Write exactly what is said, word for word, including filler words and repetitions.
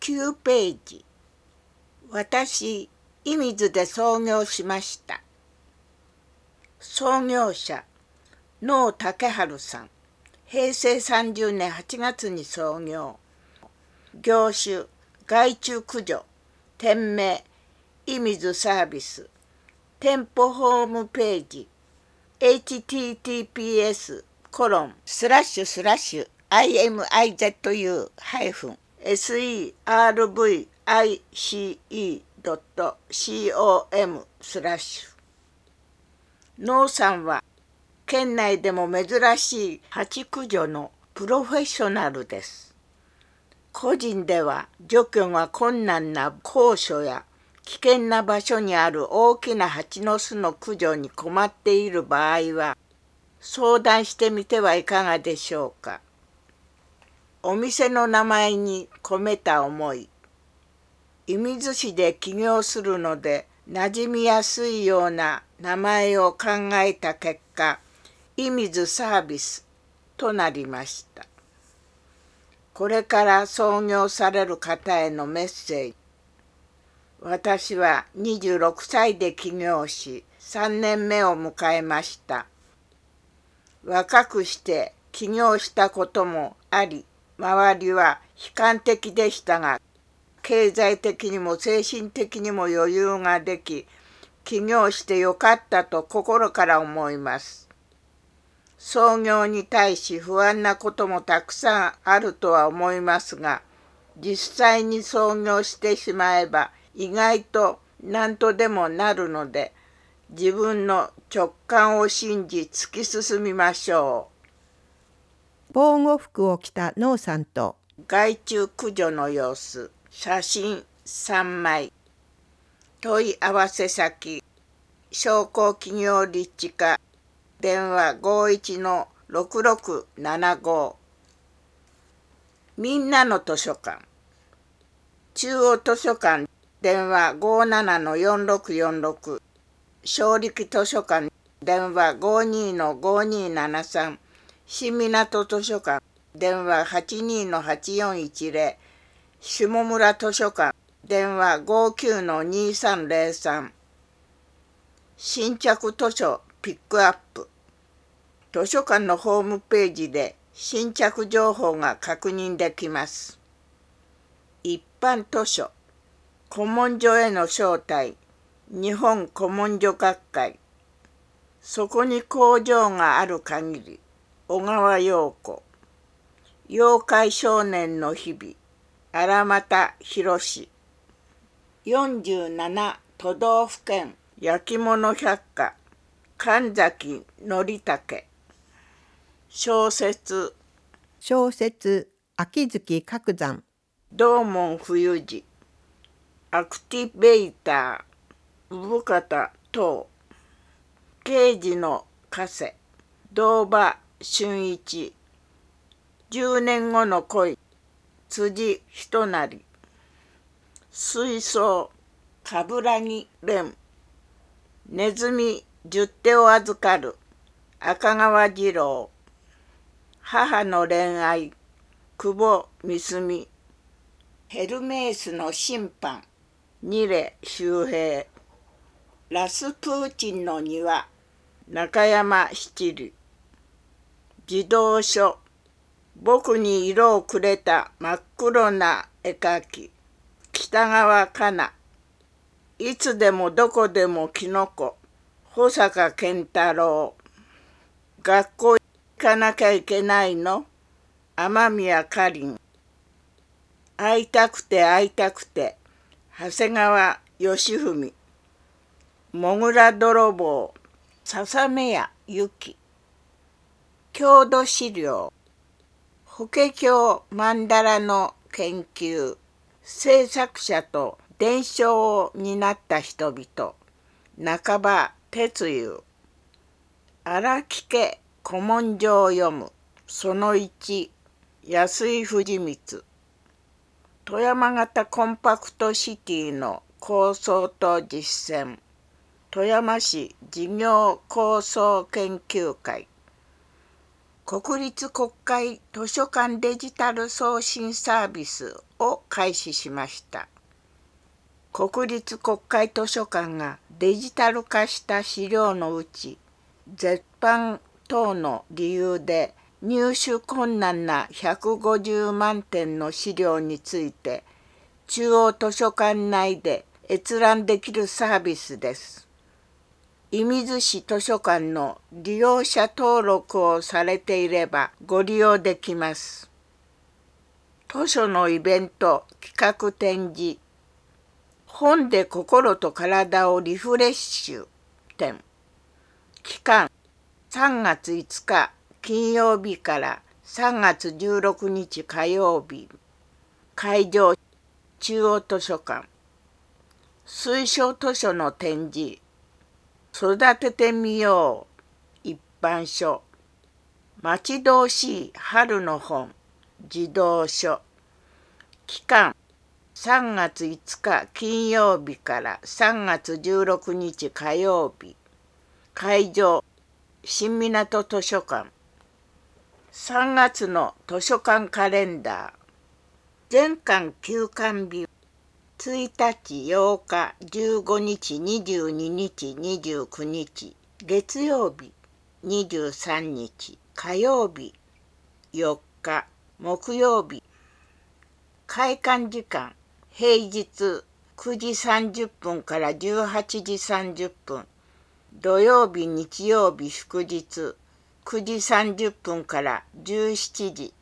きゅうページ。私、射水で創業しました。創業者、能武春さん。へいせいさんじゅうねんはちがつに創業。業種、害虫駆除。店名、射水サービス。店舗ホームページ。エイチティーティーピーエス コロンスラッシュスラッシュ アイエムアイゼットユー ハイフン エスイーアールブイアイシーイー ドット コム スラッシュ。能さんは県内でも珍しい蜂駆除のプロフェッショナルです。個人では除去が困難な高所や危険な場所にある大きな蜂の巣の駆除に困っている場合は相談してみてはいかがでしょうか。お店の名前に込めた思い。射水市で起業するので馴染みやすいような名前を考えた結果、射水サービスとなりました。これから創業される方へのメッセージ。私はにじゅうろくさいで起業し、さんねんめを迎えました。若くして起業したこともあり、周りは悲観的でしたが、経済的にも精神的にも余裕ができ、起業してよかったと心から思います。創業に対し不安なこともたくさんあるとは思いますが、実際に創業してしまえば意外と何とでもなるので、自分の直感を信じ突き進みましょう。防護服を着た能さんと害虫駆除の様子、写真さんまい。問い合わせ先、商工企業立地課、電話 ごいちのろくろくななご。みんなの図書館、中央図書館、電話 ごーななのよんろくよんろく。正力図書館、電話 ごーにーのごーにーななさん。新港図書館、電話 はちにーのはちよんいちぜろ。下村図書館、電話 ごーきゅうのにーさんぜろさん。新着図書ピックアップ。図書館のホームページで新着情報が確認できます。一般図書、古文書への招待、日本古文書学会。そこに工場がある限り、小川陽子。妖怪少年の日々、荒俣博。よんじゅうなな都道府県焼き物百科、神崎則武。小説、 小説秋月角山。 道門冬治。アクティベーター、産方等。刑事の加瀬、堂場俊一。十年後の恋、辻仁成。水槽、冠城蓮。ネズミ十手を預かる、赤川次郎。母の恋愛、久保三澄。ヘルメースの審判、ニレ周平。ラスプーチンの庭、中山七里。児童書、僕に色をくれた真っ黒な絵描き、北川かな。いつでもどこでもキノコ、保坂健太郎。学校行かなきゃいけないの、雨宮かりん。会いたくて会いたくて、長谷川義文。もぐら泥棒、笹目屋ゆき。郷土資料、法華経曼荼羅の研究、制作者と伝承を担った人々、中場哲雄。荒木家古文書を読む、そのいち、安井藤光。富山型コンパクトシティの構想と実践、富山市事業構想研究会。国立国会図書館デジタル送信サービスを開始しました。国立国会図書館がデジタル化した資料のうち、絶版等の理由で入手困難なひゃくごじゅうまんてんの資料について、中央図書館内で閲覧できるサービスです。射水市図書館の利用者登録をされていればご利用できます。図書のイベント企画展示、本で心と体をリフレッシュ展。期間さんがついつか金曜日からさんがつじゅうろくにち火曜日。会場中央図書館。推奨図書の展示。育ててみよう一般書。待ち遠しい春の本児童書。期間さんがついつか金曜日からさんがつじゅうろくにち火曜日。会場新港図書館。さんがつの図書館カレンダー。全館休館日ついたち、ようか、じゅうごにち、にじゅうににち、にじゅうくにち、月曜日、にじゅうさんにち、火曜日、よっか、木曜日。開館時間、平日くじさんじゅっぷんからじゅうはちじさんじゅっぷん、土曜日、日曜日、祝日くじさんじゅっぷんからじゅうしちじ